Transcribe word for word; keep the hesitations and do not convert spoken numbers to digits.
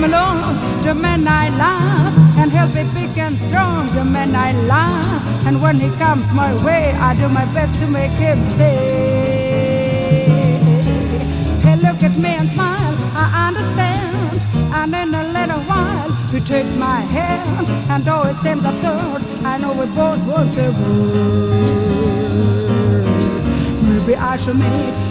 alone. The man I love can help it big and strong. The man I love, and when he comes my way, I do my best to make him stay. He look at me and smile, I understand. And in a little while, he takes my hand. And though it seems absurd, I know we both want to. Maybe I should meet